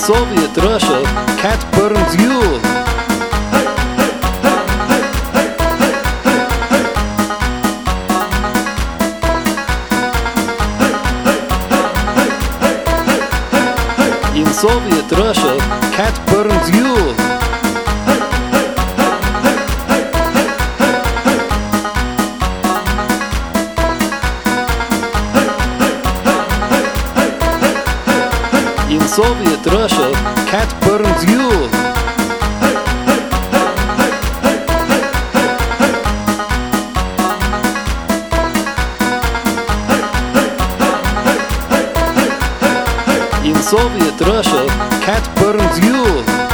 Soviet Russia, cat burns Yule. In Soviet Russia, cat burns Yule. In Soviet Russia, cat burns Yule. In Soviet Russia, cat burns Yule.